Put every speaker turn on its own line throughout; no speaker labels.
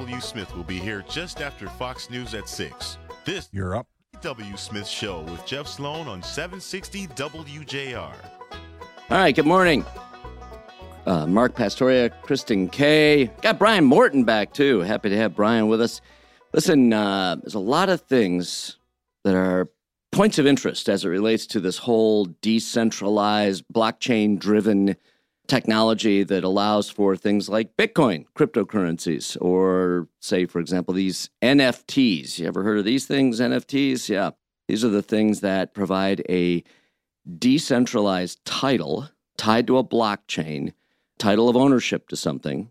W. Smith will be here just after Fox News at 6. This
You're up.
W. Smith Show with Jeff Sloan on 760 WJR.
All right, good morning. Mark Pastoria, Kristen Kay. Got Brian Morton back, too. Happy to have Brian with us. Listen, there's a lot of things that are points of interest as it relates to this whole decentralized, blockchain-driven technology that allows for things like Bitcoin, cryptocurrencies, or say, for example, these NFTs. You ever heard of these things, NFTs? Yeah. These are the things that provide a decentralized title tied to a blockchain, title of ownership to something,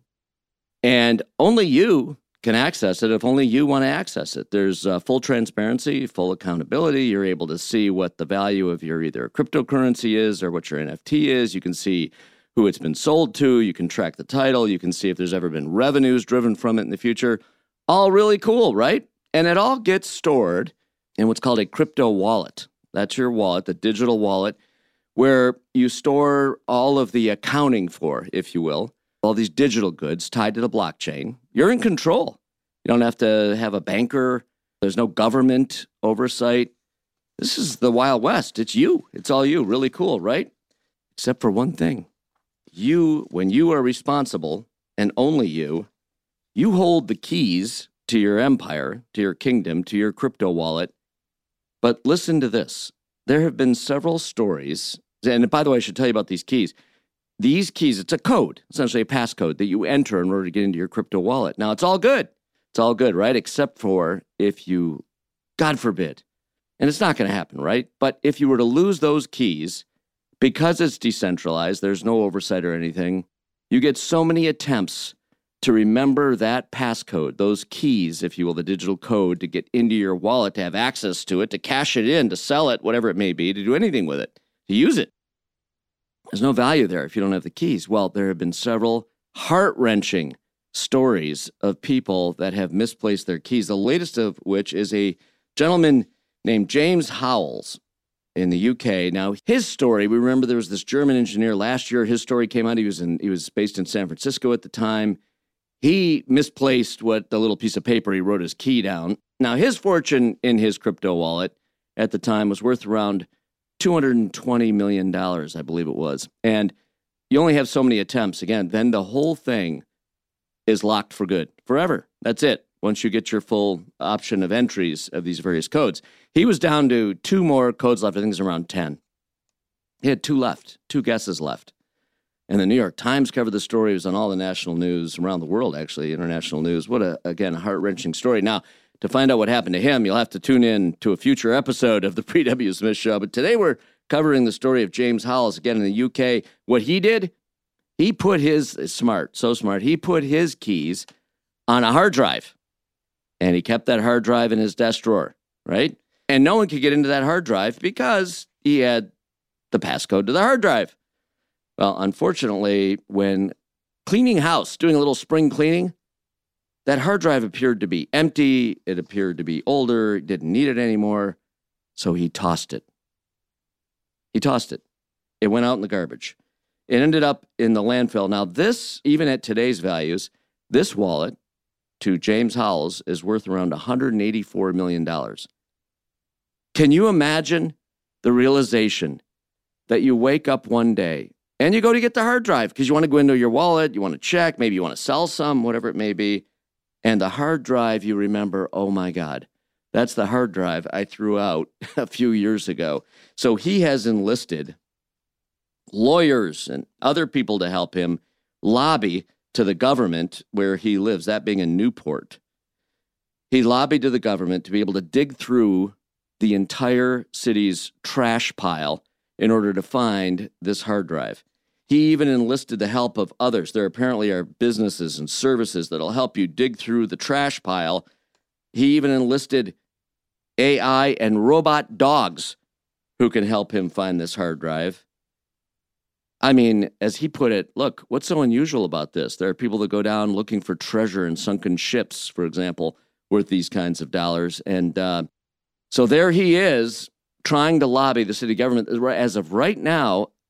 and only you can access it if only you want to access it. There's full transparency, full accountability. You're able to see what the value of your either cryptocurrency is or what your NFT is. You can see who it's been sold to. You can track the title. You can see if there's ever been revenues driven from it in the future. All really cool, right? And it all gets stored in what's called a crypto wallet. That's your wallet, the digital wallet, where you store all of the accounting for, if you will, all these digital goods tied to the blockchain. You're in control. You don't have to have a banker. There's no government oversight. This is the Wild West. It's you. It's all you. Really cool, right? Except for one thing. You, when you are responsible, and only you hold the keys to your empire, to your kingdom, to your crypto wallet. But listen to this. There have been several stories, and by the way, I should tell you about these keys. These keys, it's a code, essentially a passcode that you enter in order to get into your crypto wallet. Now, it's all good. It's all good, right? Except for if you, God forbid, and it's not going to happen, right? But if you were to lose those keys, because it's decentralized, there's no oversight or anything, you get so many attempts to remember that passcode, those keys, if you will, the digital code to get into your wallet, to have access to it, to cash it in, to sell it, whatever it may be, to do anything with it, to use it. There's no value there if you don't have the keys. Well, there have been several heart-wrenching stories of people that have misplaced their keys, the latest of which is a gentleman named James Howells in the UK. Now, his story, we remember there was this German engineer last year. His story came out. He was based in San Francisco at the time. He misplaced what the little piece of paper he wrote his key down. Now, his fortune in his crypto wallet at the time was worth around $220 million, I believe it was. And you only have so many attempts. Again, then the whole thing is locked for good, forever. That's it. Once you get your full option of entries of these various codes. He was down to 2 more codes left. I think it's around 10. He had 2 left, 2 guesses left. And the New York Times covered the story. It was on all the national news around the world, actually, international news. What a heart-wrenching story. Now, to find out what happened to him, you'll have to tune in to a future episode of the Pre-W. Smith Show. But today we're covering the story of James Howells, again, in the UK. What he did, he put his, so smart, he put his keys on a hard drive. And he kept that hard drive in his desk drawer, right? And no one could get into that hard drive because he had the passcode to the hard drive. Well, unfortunately, when cleaning house, doing a little spring cleaning, that hard drive appeared to be empty. It appeared to be older, didn't need it anymore. So he tossed it. It went out in the garbage. It ended up in the landfill. Now this, even at today's values, this wallet to James Howells is worth around $184 million. Can you imagine the realization that you wake up one day and you go to get the hard drive because you want to go into your wallet, you want to check, maybe you want to sell some, whatever it may be. And the hard drive, you remember, oh my God, that's the hard drive I threw out a few years ago. So he has enlisted lawyers and other people to help him lobby to the government where he lives, that being in Newport. He lobbied to the government to be able to dig through the entire city's trash pile in order to find this hard drive. He even enlisted the help of others. There apparently are businesses and services that'll help you dig through the trash pile. He even enlisted AI and robot dogs who can help him find this hard drive. I mean, as he put it, look, what's so unusual about this? There are people that go down looking for treasure in sunken ships, for example, worth these kinds of dollars. And so there he is trying to lobby the city government. As of right now,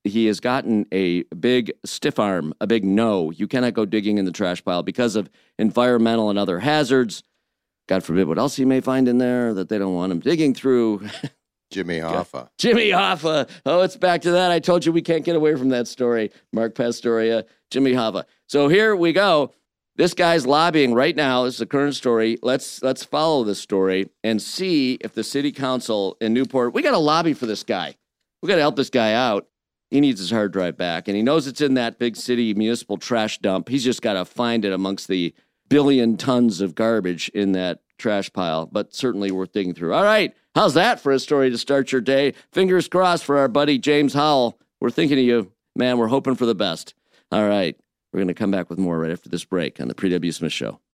he has gotten a big stiff arm, a big no. You cannot go digging in the trash pile because of environmental and other hazards. God forbid what else he may find in there that they don't want him digging through.
Jimmy Hoffa.
Jimmy Hoffa. Oh, it's back to that. I told you we can't get away from that story. Mark Pastoria, Jimmy Hoffa. So here we go. This guy's lobbying right now. This is the current story. Let's follow this story and see if the city council in Newport, we got to lobby for this guy. We got to help this guy out. He needs his hard drive back, and he knows it's in that big city municipal trash dump. He's just got to find it amongst the billion tons of garbage in that trash pile, but certainly worth digging through. All right. How's that for a story to start your day? Fingers crossed for our buddy James Howell. We're thinking of you, man. We're hoping for the best. All right. We're going to come back with more right after this break on the Pre W. Smith Show.